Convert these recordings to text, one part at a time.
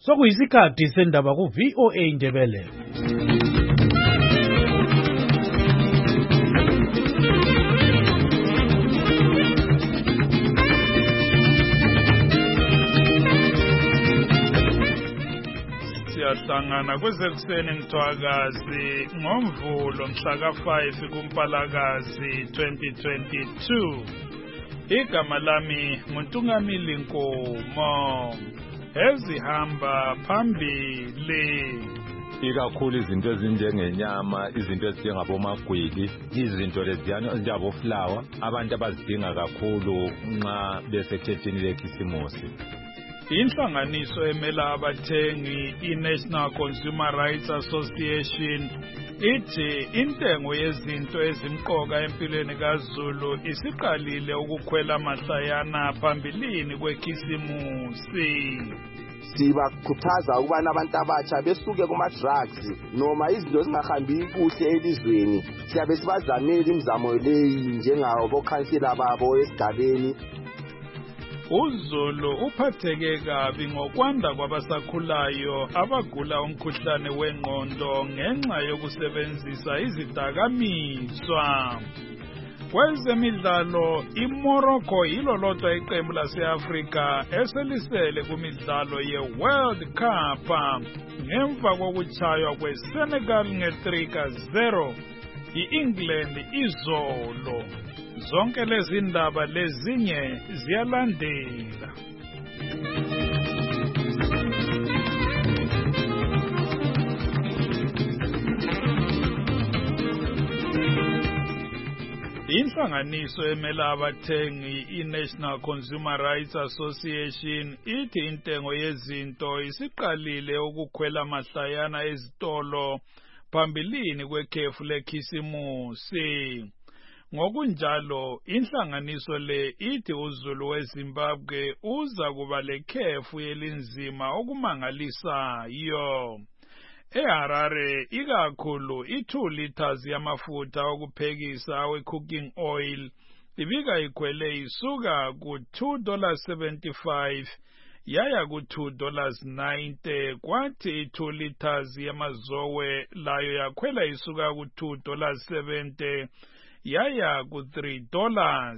Sokuyisikhathi sendaba ku-VOA Indebele. Siyahlangana kwezekuseni ngithwakazi ngoMvulo mhla ka-5 kuMpalakazi 2022. Igama lami nguNtungamili Nkomo. Ezihamba phambili. Ikakhulu izinto ezinjengenyama, izinto ezinjengabomagwili, izinto leziyana ezinjengaboflower, abantu abazidinga kakhulu nxa besekhefini lekhisimusi. Inhlanganiso emela abathengi iNational Consumer Rights Association ithi intengo yezinto ezimqoka empilweni kaZulu isiqalile ukukhwela mahlayana phambilini kwekhisimusi. Sibakhuthaza ukubana abantu abatsha besuke kuma-drugs noma izinto ezingahambi kuhle elizweni. Siyabe sibazamela imizamo leyi njengabokhansila babo esigabeni. uZulu uphatheke kabi ngokwanda kwabasakhulayo abagula umkhuhlane wengqondo ngenxa yokusebenzisa izidakamizwa. Kwezemidlalo, iMorocco yilo lodwa iqembu lase-Afrika eselisele kumidlalo ye-World Cup ngemva kokuchaywa kweSenegal nge-3-0 i-England izolo. Zonke lezi ndaba lezinye ziyalandela. Inhlanganiso emela abathengi iNational Consumer Rights Association ithi intengo yezinto isiqalile ukukhwela mahlayana ezitolo phambilini kwekhefu lekhisimusi. Ngokunjalo, inhlanganiso le ithi uZulu weZimbabwe uza kuba lekhefu yelinzima okumangalisayo. eHarare ikakhulu i2 liters yamafutha okuphekisa awe-cooking oil ibika ikhwele isuka ku$2.75 yaya ku$2.90 kwathi i2 liters yamazowe layo yakhwela isuka ku$2.70 yaya ku$3.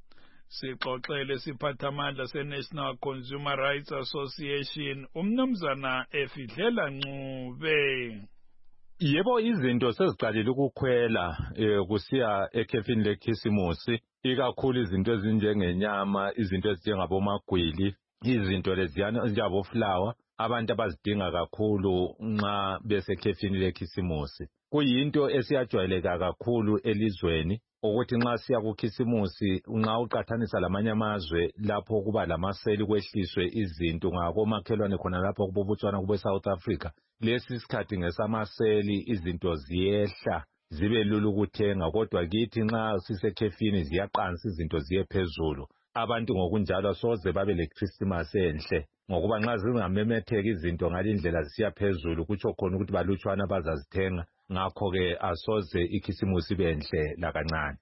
Sixoxele siphathamandla seNational Consumer Rights Association umnumzana Efidlela Ncube. Yebo, izinto seziqalile ukukhwela kusiya ekhefini lekhisimusi, ikakhulu izinto ezinjengenyama, izinto ezinjengabomagwili, izinto leziyana ezinjengaboflower, abantu abazidinga kakhulu nxa besekhefini lekhisimusi. Kuyinto esiyajwayeleka kakhulu elizweni ukuthi nxa siya kukhisimusi, nxa uqathanisa lamanye amazwe lapho kuba lamaseli kwehliswe izinto ngakomakhelwane khona lapho kuboBotswana kube South Africa, lesi sikhathi ngesamaseli izinto ziyehla zibe lula ukuthenga, kodwa kithi nxa sisekhefini ziyaqansa izinto ziye phezulu. Abantu ngokunjalo soze babe leChristmas enhle ngokuba nxa zingamemetheki izinto ngalindlela zisiya phezulu kutsho khona ukuthi balutshwana bazazithenga. Ngakho-ke asoze ikhisimusi benhle lakancane.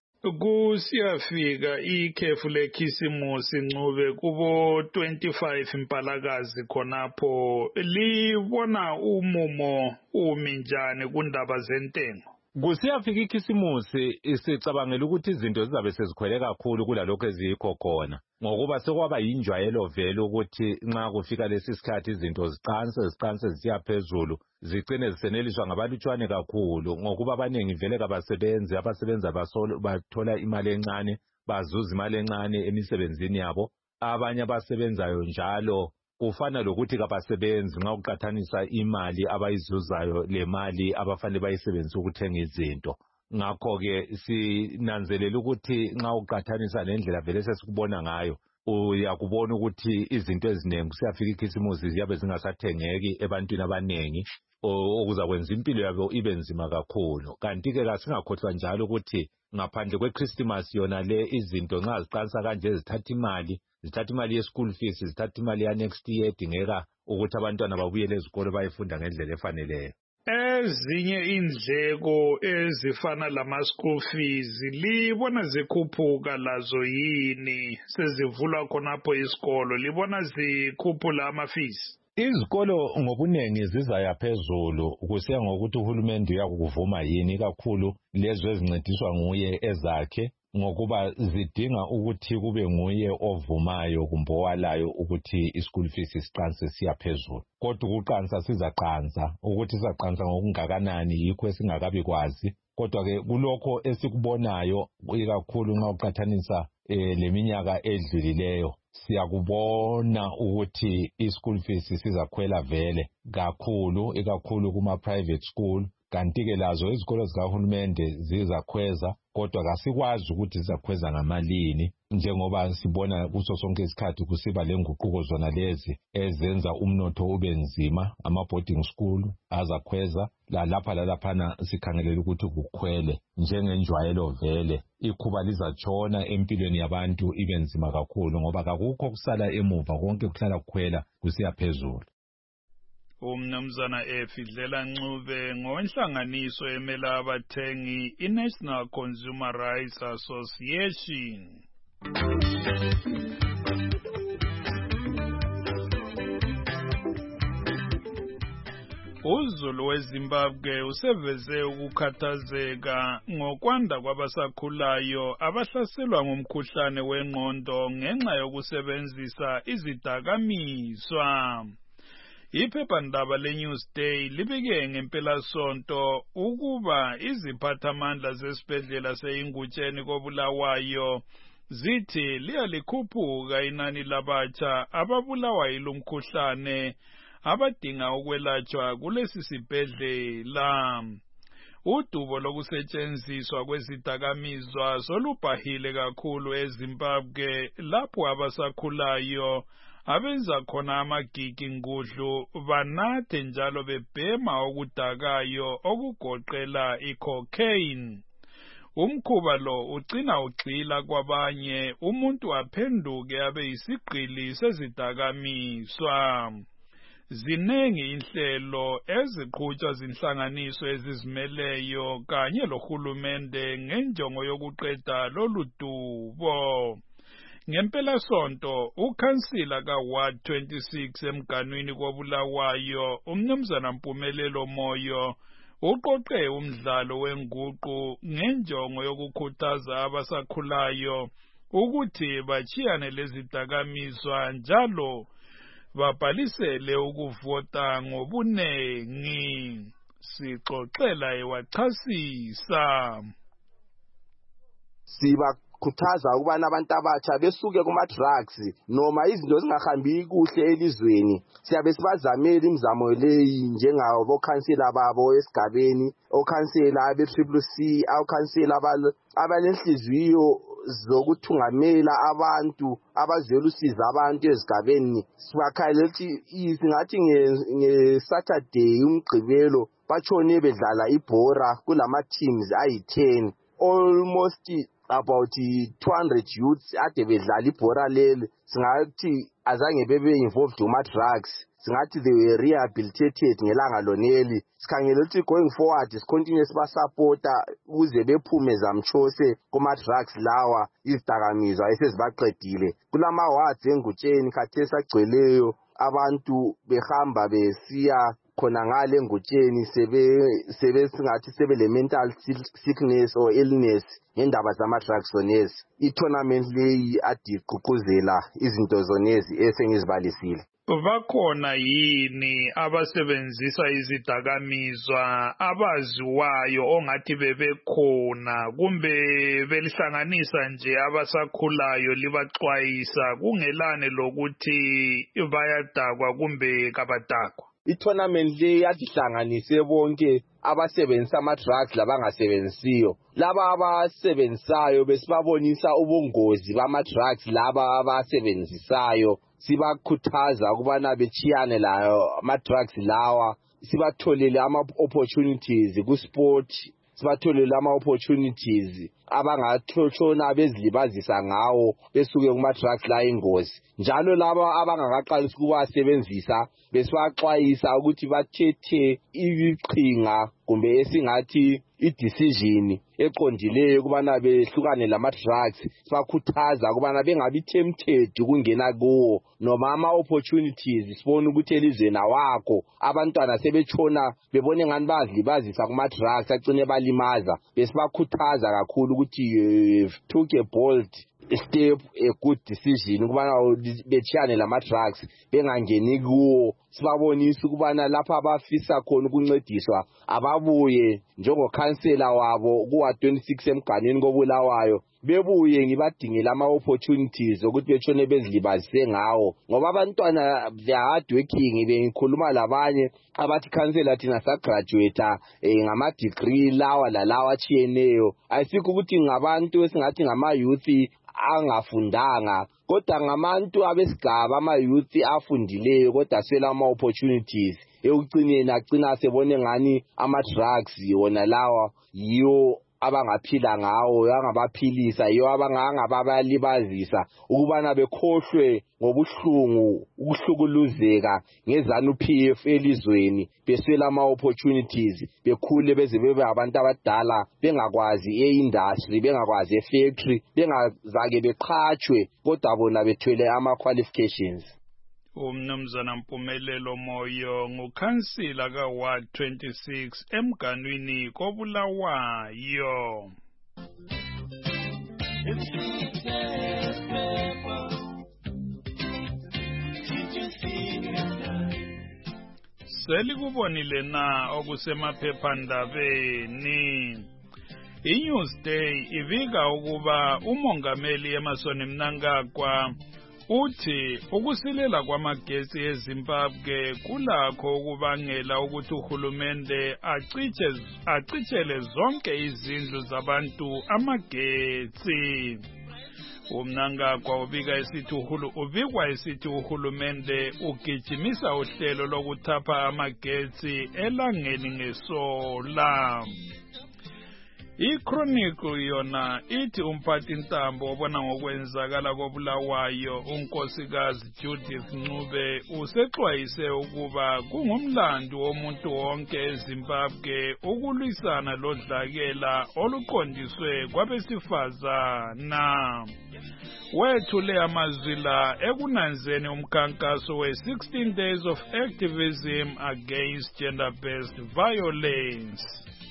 Kusiyafika ikhefu lekhisimusi Ncube kubo 25 Mpalakazi khonapho, libona umumo umi njani kundaba zentengo? Kusiyafika ikhisimusi isicabangela ukuthi izinto zizabe sezikhwele kakhulu kulalokho eziyikho khona, ngokuba sekwaba yinjwayelo vele ukuthi nxa kufika lesi sikhathi izinto ziqanse zisiya phezulu, zigcine ziseneliswa ngabalutshwane kakhulu ngokuba abaningi vele kabasebenzi, abasebenza bathola imali encane, bazuza imali encane emisebenzini yabo. Abanye abasebenzayo njalo kufana lokuthi kabasebenzi nxa uqathanisa imali abayizuzayo le mali abafanele bayisebenzise ukuthenga izinto. Ngakho-ke sinanzelela ukuthi nxa uqathanisa nendlela vele sesikubona ngayo, uyakubona ukuthi izinto ezinengi kusiyafika ikhisimusi ziyabe zingasathengeki ebantwini abanengi, okuzakwenza impilo yabo ibe nzima kakhulu. Kanti-ke kasingakhohlwa njalo ukuthi ngaphandle kweChristmas yona le izinto nxa ziqansa kanje zithatha imali ye-school fees, zithatha imali ya next year edingeka ukuthi abantwana babuyele ezikolo bayefunda ngendlela efaneleyo. Ezinye indleko ezifana lama-school fees libona zikhuphuka lazo yini sezivulwa khonapho isikolo, libona zikhuphula ama-fees? Izikolo ngobunengi zizaya phezulu kusiya ngokuthi uhulumende uyakuvuma yini, kakhulu lezo ezincediswa nguye ezakhe, ngokuba zidinga ukuthi kube nguye ovumayo kumbe owalayo ukuthi ischool fees siqanse siya phezulu. Kodwa ukuqansa sizaqansa, ukuthi sizaqansa ngokungakanani yikho esingakabi kwazi. Kodwa ke kulokho esikubonayo ikakhulu nxa uqathanisa leminyaka edlulileyo, siyakubona ukuthi ischool fees sizakhwela vele kakhulu, ikakhulu kuma private school. Kanti ke lazo izikolo zikahulumende zizakhweza, kodwa kasikwazi ukuthi zizakhweza ngamalini, njengoba sibona kuso sonke isikhathi kusiba lenguquko zona lezi ezenza umnotho ube nzima. Ama boarding school azakhweza, lapha lalaphana sikhangelela ukuthi kukhwele njengenjwayelo vele. Ikhuba lizatshona empilweni yabantu ibe nzima kakhulu, ngoba kakukho kusala emuva, konke kuhlala kukhwela kusiya phezulu. Umnumzana Efidlela Ncube ngowenhlanganiso emela abathengi iNational Consumer Rights Association. uZulu weZimbabwe useveze ukukhathazeka ngokwanda kwabasakhulayo abahlaselwa ngumkhuhlane wengqondo ngenxa yokusebenzisa izidakamizwa. Iphephandaba leNewsday libike ngempelasonto ukuba iziphathamandla zesibhedlela seIngutsheni koBulawayo zithi liyalikhuphuka inani labatsha ababulawa yilomkhuhlane abadinga ukwelatshwa kulesi sibhedlela. Udubo lokusetshenziswa kwezidakamizwa solubhahile kakhulu eZimbabwe, lapho abasakhulayo abenza khona amagigi ngudlu banathe njalo bebhema okudakayo okugoqela icocaine. Umkhuba lo ugcina ugxila kwabanye, umuntu aphenduke abe yisigqili sezidakamizwa. Zinengi inhlelo eziqhutshwa zinhlanganiso ezizimeleyo kanye lohulumende ngenjongo yokuqeda lolu dubo. Ngempela sonto ukhansila kaWard 26 emganwini koBulawayo umnumzana Mpumelelo Moyo uqoqe umdlalo wenguqu ngenjongo yokukhuthaza abasakhulayo ukuthi bachiyane lezidakamizwa njalo babhalisele ukuvota ngobunengi. Sixoxela ewachasisa. Sibakhuthaza ukubana abantu abatsha besuke kuma-drugs noma izinto zingahambi kuhle elizweni. Siyabe sibazamela imizamo leyi njengabo khansela babo esigabeni, okhansela be-CCC, okhansela abalenhliziyo zokuthungamela abantu abazela usiza abantu ezigabeni. Sibakhalela ukuthi singathi ngeSaturday umgqibelo batshone bedlala ibhora kulama teams ayi-10, almost about 200 youths ade bedlala ibhora leli. Singathi azange bebe involved kuma-drugs, singathi they were rehabilitated ngelanga loneli. Sikhangela ukuthi going forward sicontinue sibasupporta ukuze bephume zamtshose kuma-drugs lawa, izidakamizwa esezibaqedile. Kulama wards engutsheni khathesi agcweleyo, abantu behamba besiya khona ngale engutsheni singathi sebele mental sickness or illness ngendaba zama-drugs zonezi. I-tournament leyi adi iqhuquzela izinto zonezi esengizibalisile. Bakhona yini abasebenzisa izidakamizwa abaziwayo ongathi bebekhona kumbe belihlanganisa nje abasakhulayo libaxwayisa kungelane lokuthi bayadakwa kumbe kabadakwa? I-tournament le yadihlanganise bonke abasebenzisa ama-drugs labangasebenzisiyo. Laba abasebenzisayo besibabonisa ubungozi bama-drugs laba abasebenzisayo, sibakhuthaza ukubana bechiyane layo ama-drugs lawa, sibatholele ama-opportunities ku-sport, sibatholele ama-opportunities abangatshona bezilibazisa ngawo besuke kuma-drugs la ingozi. Njalo laba abangakaqalisi ukuwasebenzisa besibaxwayisa ukuthi bathethe ibiqhinga kumbe esingathi i-decision eqondileyo kubana behlukane lama-drugs, sibakhuthaza kubana bengabi tempted ukungena kuwo, noma ama-opportunities sibone ukuthi elizweni awakho, abantwana sebetshona bebone ngani bazilibazisa kuma-drugs agcine balimaza. Besibakhuthaza kakhulu ukuthi took a bold step, a good decision ukubana betshiyane lama-drugs bengangeni kuwo. Sibabonisa ukubana lapha abafisa khona ukuncediswa ababuye njengokhansela wabo kuwa 26 emganwini koBulawayo, bebuye ngibadingela ama-opportunities ukuthi betshone bezilibazise ngawo, ngoba abantwana they are hard working. Bengikhuluma labanye abathi khansela thina sagraduate ngama-degree lawa lalawa atshiyeneyo, ayisikho ukuthi ngabantu esingathi ngama-youth angafundanga, kodwa ngabantu abesigaba ama-youth afundileyo kodwa swela ama-opportunities. Ekucineni agcina sebone ngani ama-drugs wona lawa yiyo abangaphila ngawo, yangabaphilisa, yiyo abangabalibazisa ukubana bekhohlwe ngobuhlungu, ukuhlukuluzeka ngezanu-PF elizweni, beswela ama-opportunities, bekhule beze bebe abantu abadala bengakwazi e-industry, bengakwazi e-factory, bengazake beqhatshwe kodwa bona bethwele ama-qualifications. Umnumzana Mpumelelo Moyo ngukhansila ka-Ward 26 emganwini koBulawayo. Selikubonile na okusemaphephandabeni. iNewsday ivika ukuba umongameli Emmerson Mnangagwa uthi ukusilela kwamagetsi eZimbabwe kulakho ukubangela ukuthi uhulumende achithele zonke izindlu zabantu amagetsi. uMnangagwa ubikwa esithi uhulumende ugijimisa uhlelo lokuthapha amagetsi elangeni ngesola. iChronicle yona ithi umphathi ntambo obona ngokwenzakala koBulawayo unkosikazi Judith Ncube usexwayise ukuba kungumlando womuntu wonke eZimbabwe ukulwisana lodlakela oluqondiswe kwabesifazana. wethule amazwi la ekunanzeni umkhankaso we-16 days of activism against gender-based violence.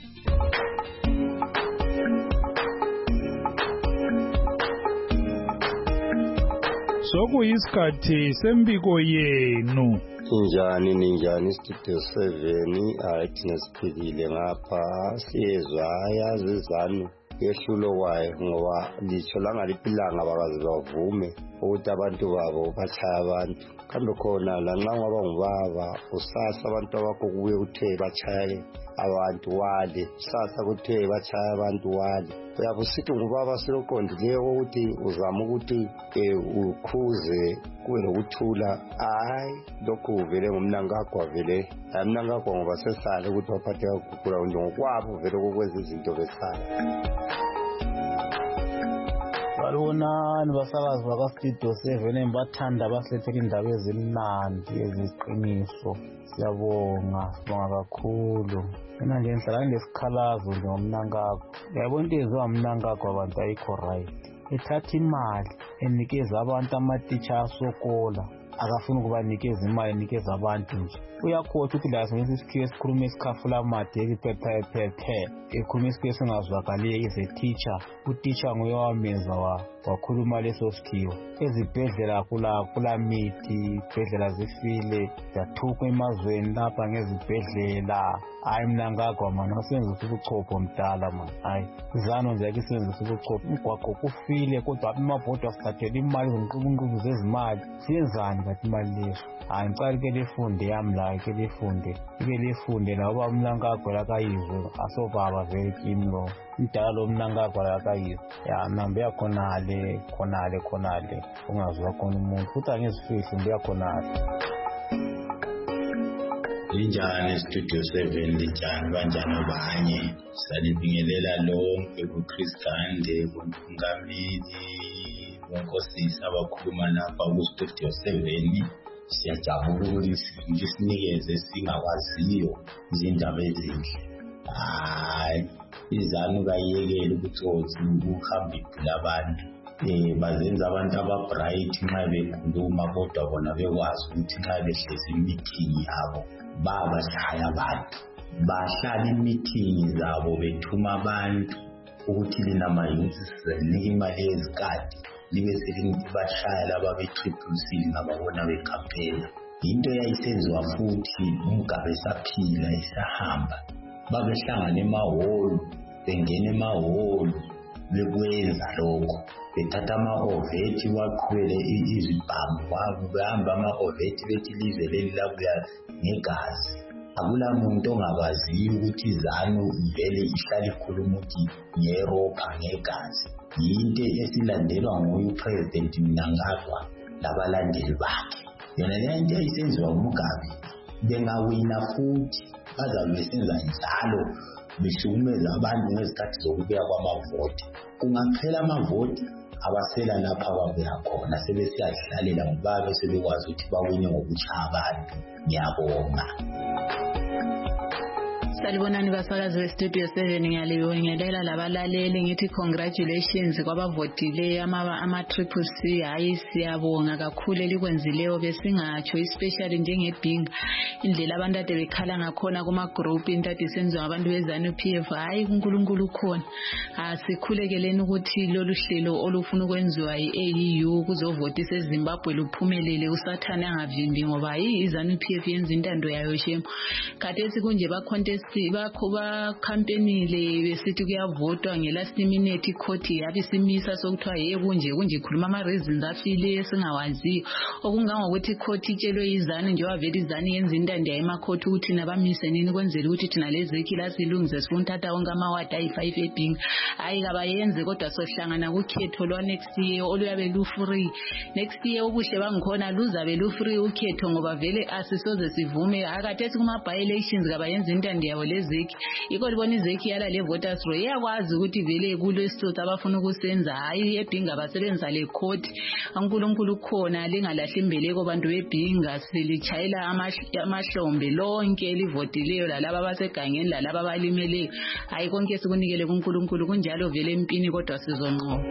Sokuyisikhathi sembiko yenu. Ninjani Studio 7 thina siphilile ngapha siyezwa ayazi izanu yehlulo wayo ngoba litsho langalipilanga bakazi bavume ukuthi abantu babo bachaya abantu. Kambe khona lanxa ngaba ngubaba usasa abantu abakho kuye uthe bachaye abantu wale, sasa kuthe bachaya abantu wale. Uyabusithi ngubaba seloqondileyo ukuthi uzama ukuthi ukhuze kube lokuthula. Hayi lokhu vele ngumnangagwa vele amnangagwa ngoba sesale ukuthi baphathe kakhulu ngokwabo vele kokwenza izinto besala. Balonani basakazi bakaStudio 7 bathanda basilethela indaba ezimnandi eziqiniso. Siyabonga kakhulu. Mina nje ngihlala ngesikhalazo nje ngomnangagwa. Yabona into eyenziwa ngomnangagwa abantu ayikho right. Ethatha imali enikeza abantu amatitsha asokola, akafuna ukubanikeza imali enikeza abantu nje. Uyakhohlwa ukuthi lazo ngesikhiwo esikhuluma isikhafula made ephephe ekhuluma isikhiwo esingazwakaliyo is a teacher. Utitsha nguye wamenza wakhuluma leso sikhiwo. Ezibhedlela kula mithi, izibhedlela zifile, zathukwa emazweni lapha ngezibhedlela. Hayi Mnangagwa mani asebenzisa ubuchopho mdala mani. Hayi izano nje akisebenzisa ubuchopho. Umgwaqo kufile kodwa amabhodi asithathela imali zonqubuqhubu zezimali. Siyenzani bathi imali leso? Hayi ngicela ke lefunde yami la ke lefunde la uba Mnangagwa lakayizwe asobaba vele kimi lo. Mdala lo Mnangagwa lakayizwe. Ya nambe yakhonale ungazwa khona umuntu futhi angizifihli mbe yakhonale. Linjani Studio 7 linjani banjani abanye salibingelela lonke kuChris Gande kungamili wonkosisi abakhuluma lapha kuStudio 7. Siyajabula ukuthi sinikeze singakwaziyo izindaba ezinhle hayi izanu kayiyekele ukuthi ukuhamba iphula abantu bazenza abantu aba-bright nxa bekhuluma kodwa bona bekwazi ukuthi nxa behlezi imeeting yabo babashaya abantu bahlala imeeting zabo bethuma abantu ukuthi lina mayouth sizanika imali yezikati libe selibashaya laba be-CCC ngababona bekhampena into yayisenziwa futhi uMgabe esaphila esahamba babehlangana emahholo bengena emahholo bekwenza lokho bethatha ama-ovethi baqhubele izibhamu wabo behamba ama-ovethi bethi ilizwe leli labuya negazi akula muntu ongabaziyo ukuthi izanu vele ihlala ikhuluma ukuthi nge-Europa ngegazi yinto esilandelwa nguye uPresident Mnangagwa labalandeli bakhe yona le nto eyisenziwa uMgabe bengawina futhi bazabe besenza njalo behlukumeza abantu ngezikhathi zokubuya kwamavoti kungaphela amavoti abasela lapha ababuya khona sebesiyahlalela ngoba sebekwazi ukuthi bawine ngokutshaya abantu ngiyabonga. Salibonani basakazi bestudio 7 ngiyalibongelela labalaleli ngithi congratulations kwabavotile ama-Triple C hayi siyabonga kakhulu elikwenzileyo besingatsho especially njengebhinga indlela abantu ade bekhala ngakhona kuma-group into ade isenziwa ngabantu bezanu PF hayi uNkulunkulu ukhona sikhulekeleni ukuthi lolu hlelo olufuna ukwenziwa yi-AU kuzovotisa eZimbabwe luphumelele usathane angavimbi ngoba izanu PF yenza intando yayo shemo khathesi kunje ba-contest bakho campaignile besithi kuyavotwa ngelast minute icourt yabe simisa sokuthiwa kunje ikhuluma ama-reasons afile singawaziyo okungangokuthi icourt itshelwe izanu njengoba vele izanu yenza intando yayo emacourt ukuthi nabamise nini kwenzela ukuthi thina lezekhi lasilungise sifuna uthatha wonke amawadi ayi-5 ebhinga hayi kabayenze kodwa sohlangana kukhetho lwa-next year oluyabe lu-free next year ubuhle bangikhona luzabe lu-free ukhetho ngoba vele asisoze sivume akathethi kuma-by-elections kabayenza intando yawo lezekhi yikho libona izekhi yala le voters roll iyakwazi ukuthi vele kulesitotsi abafuna ukusenza hayi ebhinga basebenzisa le court uNkulunkulu khona lingalahli imbeleko bantu bebhinga silitshayela amahlombe lonke elivotileyo lalaba abasegangeni lalaba abalimeleyo hayi konke sikunikele kuNkulunkulu kunjalo vele empini kodwa sizonqoba.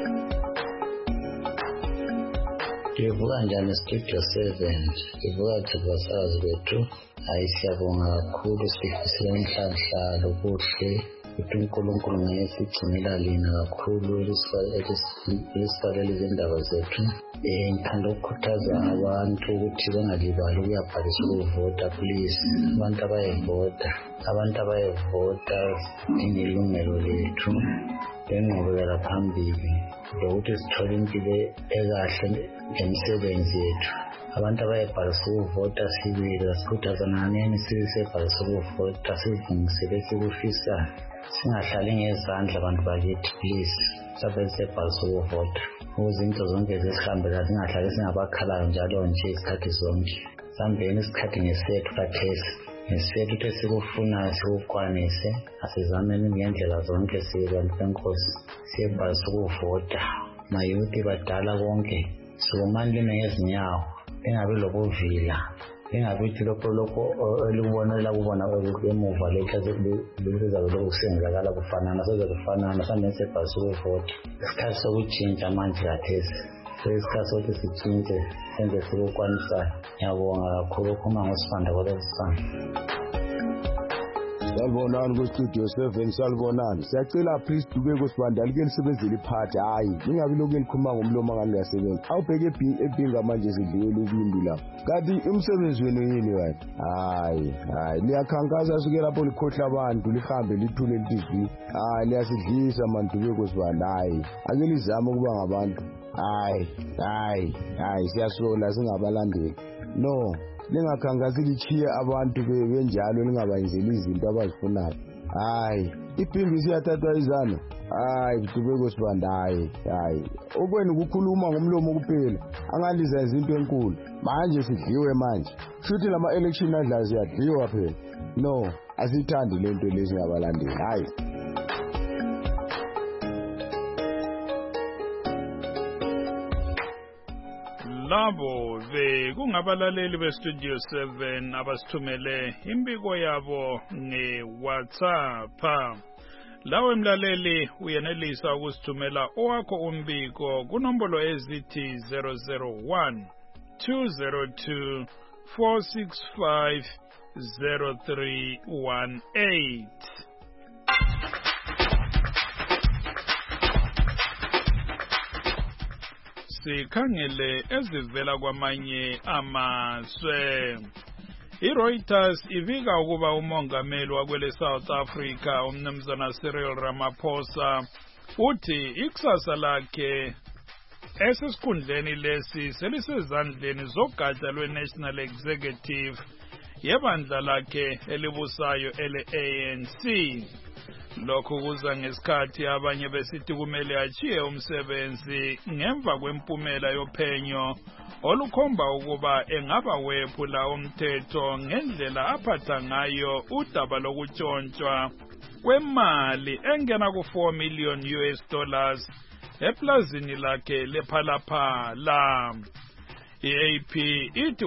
Ndivuka njani Studio 7 ndivuka thibasakazi bethu hayi siyabonga kakhulu sifisela inhlanhlalo kuhle ukuthi uNkulunkulu ngayesigcinela lina kakhulu elisifalela izindaba zethu ngithanda ukukhuthaza abantu ukuthi bengalibali ukuyabhalisa ukuvota please abantu abayevota sidinga ilungelo lethu lenqubekela phambili lokuthi sithole impilo ekahle ngemisebenzi yethu abantu abayebhalisa ukuvota sibili sikhuthazananeni sibhalisa ukuvota sizimisele sikufisayo singahlali ngezandla abantu bakithi please sabe sibhalisa ukuvota ukuze into zonke zesihambela singahlali singabakhalayo njalo nje isikhathi zonke sambeni isikhathi ngesethu kathesi ngesethu ukuthi sikufunayo sikukwanise asizameni ngendlela zonke sibantu benkosi siyebhalisa ukuvota mayouthi badala konke sikumani lime ngezinyawo lingabi lokuvila lingabi ukuthi lokho elikubonela kubona emuva lizabe lokusenzakala kufanana soze kufanana sambeni siyebhalisa ukuvota isikhathi sokutshintsha manje kathesi isikhathi sokuthi sitshintshe senze sikukwanisayo ngiyabonga kakhulu ukhuluma ngosibanda kwalesibanda. Salibonani kustudio 7 salibonani siyacela please dubeke sibanda like lisebenzele iphathi hayi ningabi lokhu elikhuluma ngomlomo ngani liyasebenza awubheke ebhinga manje sidliwe lubindi lapho kanti umsebenzi wenu yini wena hayi liyakhankasa suke lapho likhohla abantu lihambe lithule litv hayi liyasidlisa mani dubeke sibanda hayi ake lizame ukuba ngabantu hayi siyasola singabalandeli no lingakhankasi lichiye abantu benjalo lingabayenzeli izinto abazifunayo hayi ibhinga siyathathwa izano hayi dubeko sibanda hayi okweni ukukhuluma ngomlomo kuphela angaliza izinto enkulu manje sidliwe manje futhi lama election adla siyadliwa phela no asithandi lento lezi ngabalandeli hayi. labo bekungabalaleli bestudio 7 abasithumele impiko yabo nge-WhatsApp. Lawe mlaleli uyenelisa ukusithumela owakho umbiko kunombolo ezithi 001 202 465 0318. Sikhangele ezivela kwamanye amazwe. iReuters ivika ukuba umongameli wakwele South Africa umnumzana Cyril Ramaphosa uthi ikusasa lakhe esesikhundleni lesi selisezandleni zogatsha lwe-National Executive yebandla lakhe elibusayo ele-ANC. Lokhu kuza ngesikhathi abanye besithi kumele achiye umsebenzi ngemva kwempumela yophenyo olukhomba ukuba engaba wephula umthetho ngendlela aphatha ngayo udaba lokutshontshwa kwemali engena ku4 million US$ eplazini lakhe lephalaphala. I-AP ithi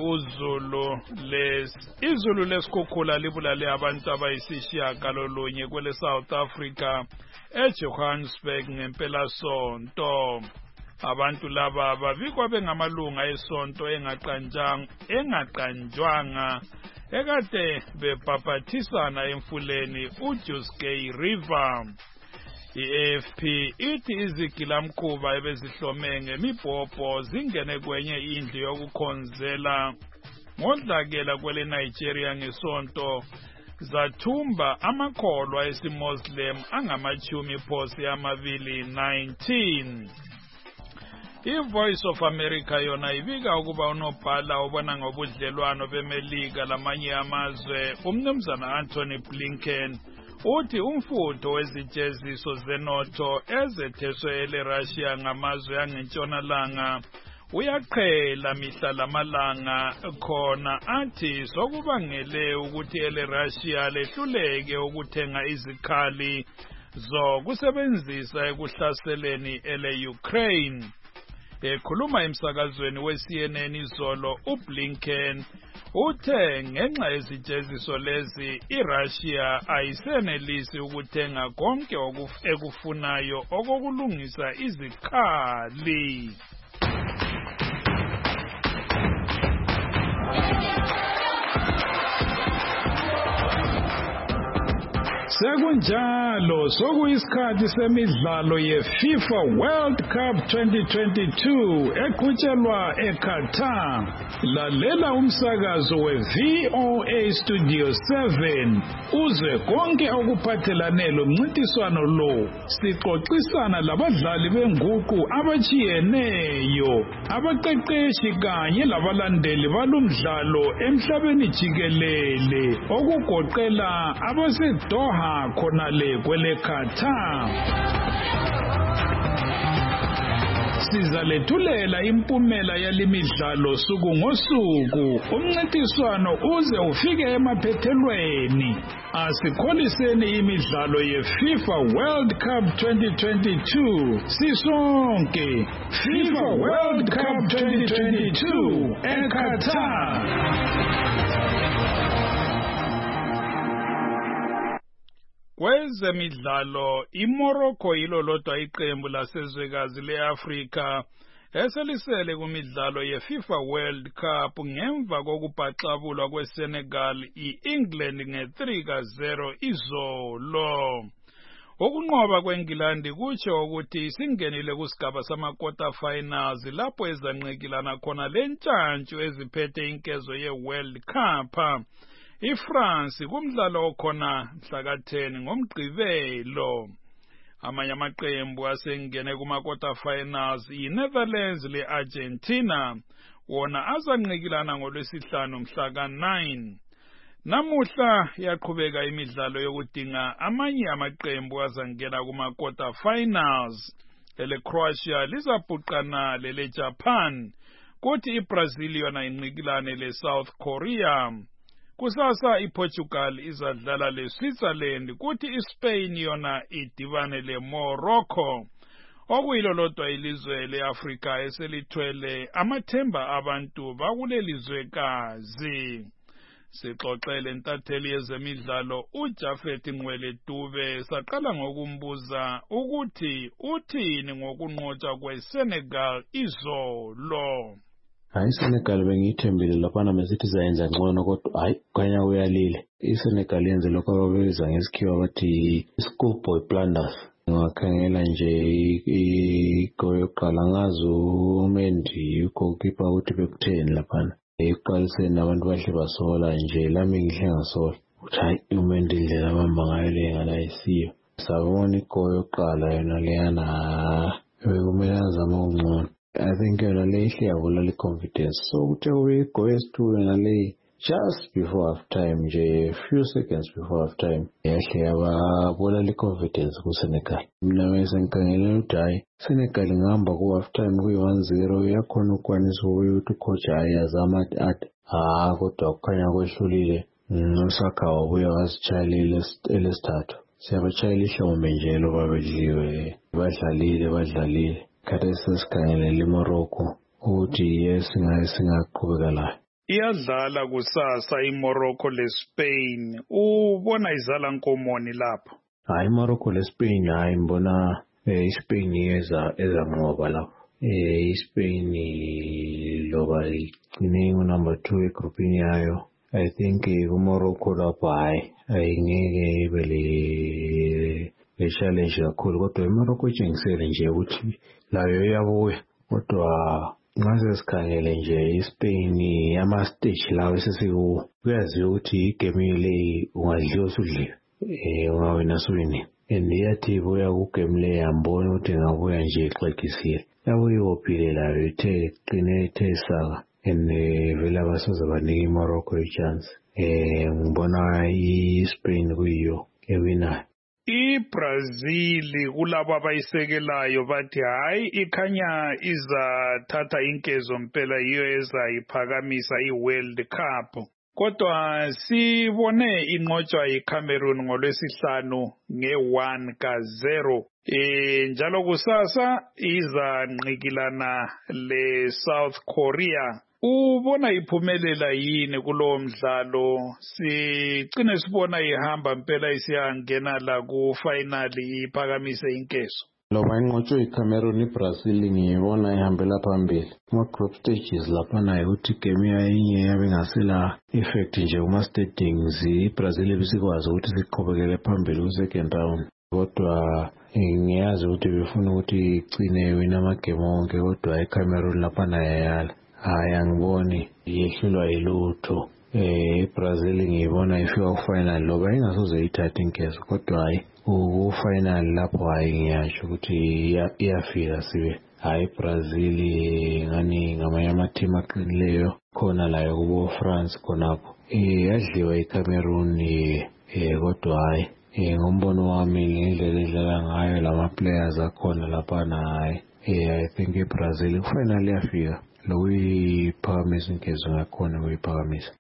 izulu lesikhukhula libulale abantu abayisishiyagalolunye kwele South Africa eJohannesburg ngempelasonto. Abantu laba bavikwa bengamalunga esonto engaqanjwanga ekade bebhabhathisana emfuleni uJuskei River. I-AFP ithi izigilamkhuba ebezihlome ngemibhobho zingene kwenye indlu yokukhonzela ngodlakela kwele Nigeria ngesonto zathumba amakholwa esimoslem angama-19. I-Voice of America yona ibika ukuba unobhala obona ngobudlelwano bemelika lamanye amazwe umnumzana Anthony Blinken uthi umfutho wezijeziso zenotho ezetheswe ele-Russia ngamazwe angentshonalanga uyaqhela mihla lamalanga khona athi sokubangele ukuthi ele-Russia lehluleke ukuthenga izikhali zokusebenzisa ekuhlaseleni ele-Ukraine. Ekhuluma emsakazweni we-CNN izolo uBlinken uthe ngenxa yezijeziso lezi iRussia ayisenelisi ukuthenga konke ekufunayo okokulungisa izikhali. Sekunjalo sokuyisikhathi semidlalo yeFIFA World Cup 2022 eqhutshelwa eQatar. Lalela umsakazo weVOA Studio 7 uzwe konke okuphathelane lomncintiswano lo. Sixoxisana labadlali benguqu abachiyeneyo, abaqeqeshi kanye labalandeli balomdlalo emhlabeni jikelele okugoqela abaseDoha khonale kwele Qatar. Sizalethulela impumela yalimidlalo suku ngosuku umncintiswano uze ufike emaphethelweni. Asikholiseni imidlalo yeFIFA World Cup 2022 sisonke. FIFA World Cup 2022 eQatar. Kwezemidlalo iMorocco yilo lodwa iqembu lasezwekazi leAfrika eselisele kumidlalo yeFIFA World Cup ngemva kokubhaxabulwa kweSenegal iEngland nge-3-0 izolo. Ukunqoba kweNgilandi kutsho ukuthi isingenile kusigaba sama-quarter finals lapho ezanqekilana khona lentshantshu eziphethe inkezo ye-World Cup. iFrance kumdlalo okhona mhla ka-10 ngoMgqibelo. Amanye amaqembu asengene kuma-quarter finals iNetherlands le-Argentina wona azanqikilana ngolwesihlanu mhla ka-9. Namuhla yaqhubeka imidlalo yokudinga amanye amaqembu azangena kuma-quarter finals. Ele-Croatia lizabhuqana lele-Japan, kuthi iBrazil yona inqikilane le-South Korea. Kusasa iPortugal izadlala leSwitzerland, kuthi iSpain yona idibane leMorocco. okuyilo lodwa ilizwe leAfrika eselithwele amathemba abantu bakulelizwekazi. Sixoxele intatheli yezemidlalo uJafet Nqwele Dube saqala ngokumbuza ukuthi uthini ngokunqotshwa kweSenegal izolo. Hayi Senegal bengiyithembile laphana mesithi zayenza ngcono kodwa hayi khanya uyalile. iSenegal yenze lokho ababenza ngesikhiwa bathi schoolboy blunders. Ngakhangela nje igoli yokuqala ngazi uMendi ugoalkeeper ukuthi bekutheni laphana. Eqaliseni abantu bahle basola nje lami ngihle ngasola. Uthi hayi uMendi indlela abamba ngayo le ngala isiyo. Sabona igoli yokuqala yona leyana bekumele azama ungcono. I think yona le ihle yavula le confidence. So kuthe uyigoli yesithu yona le just before half time nje few seconds before half time yahle yababona le confidence ku Senegal. Mina ngisengikhangela ukuthi hayi Senegal ngihamba ku half time ku 1-0 yakhona ukwanisa ukuthi coach ayazama athi kodwa kukhanya kwehlulile. Nosaka wabuya wasichalile elesithathu. Siyabachayela ihlombe nje lo babedliwe badlalile. Kade sesikhangela Morocco ukuthi singaqhubeka la. Iyadlala kusasa iMorocco leSpain. Ubona izala nkomoni lapho? Hayi Morocco leSpain hayi mbona iSpain eza ngoba lapho. iSpain loba igcine number 2 egroupini yayo. I think uMorocco lapho hayi ayingeke ibe le challenge kakhulu kodwa iMorocco itshengisele nje ukuthi layo yabuya kodwa ngaze sikhangele nje iSpain ama-stage lawo esesikuwo kuyaziwa ukuthi igame le ungadliwa usudliwe ungawina suwini and yathi ibuya kugame le yambona ukuthi ngabuya nje ixekisile yabuya iwophile layo ithe saka and vele abasoze banika iMorocco ichance ngibona iSpain kuyiyo ewinayo. iBrazil kulabo abayisekelayo bathi hayi ikhanya izathatha inkezo mpela yiyo ezayiphakamisa iWorld Cup. Kodwa sibone inqotshwa iCameroon ngolwesihlanu nge-1-0. Njalo kusasa izanqikilana leSouth Korea. Ubona iphumelela yini kulowo mdlalo? Sicine sibona ihamba mpela isiyangena la ku final iphakamise inkezo. Loba inqotshwe iCameroon iBrazil ngiyibona ihambela phambili. Kuma group stages lapha nayo ukuthi game yayinye yabe ngasela effect nje kuma standings iBrazil ibisikwazi ukuthi siqhubekele phambili ku second round. Kodwa ngiyazi ukuthi befuna ukuthi igcine wina amagame onke kodwa iCameroon lapha nayo yala. Hayi angiboni yehlulwa yilutho. iBrazil ngiyibona ifika ku-final loba ingasoze ithathe inkezo kodwa hayi ku-final lapho hayi ngiyasho ukuthi iyafika sibe hayi iBrazil ngani ngamanye amateam aqinileyo khona layo kubo France khonapho yadliwa iCameroon kodwa hayi ngombono wami ngendlela edlala ngayo lama players akhona lapha hayi I think iBrazil ku-final yafika lokuyiphakamisa inkezo ngakhona kuyiphakamisa.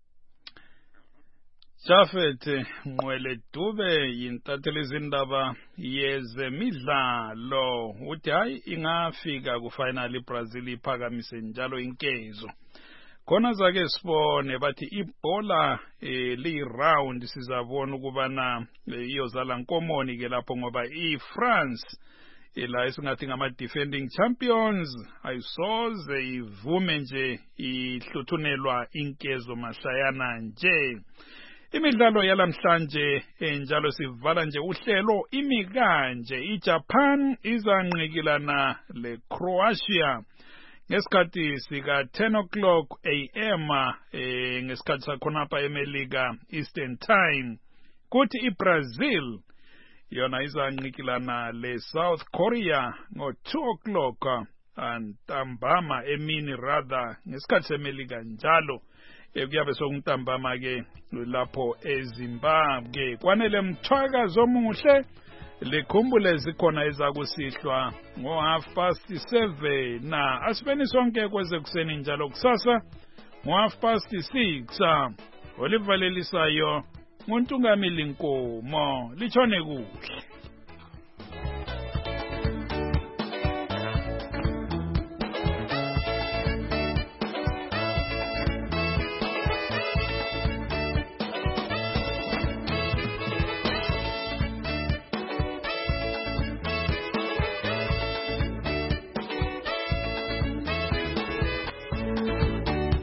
Jafet Nqwele Dube yintatheli izindaba yezemidlalo uthi hayi ingafika ku-final iBrazil iphakamise njalo inkezo. Khona zake sibone bathi ibhola liyi-round sizabona ukubana iyozala nkomoni ke lapho ngoba iFrance la esingathi ngama-defending champions ayisoze ivume nje ihluthunelwa inkezo mashayana nje. Imidlalo yalamhlanje njalo sivala nje uhlelo imi kanje. iJapan izanqikilana leCroatia ngesikhathi sika 10 o'clock AM ngesikhathi sakhonapha eMelika Eastern Time. Kuthi iBrazil yona izanqikilana leSouth Korea ngo 2 o'clock ntambama emini rather ngesikhathi seMelika njalo kuyabe sokuntambama ke lapho eZimbabwe. Kwanele mthwakazi omuhle likhumbule zikhona ezakusihlwa ngo 7:30 na asibeni sonke kweze kuseni njalo kusasa ngo 6:30 olivalelisayo uNtungamili Nkomo lichone kuhle.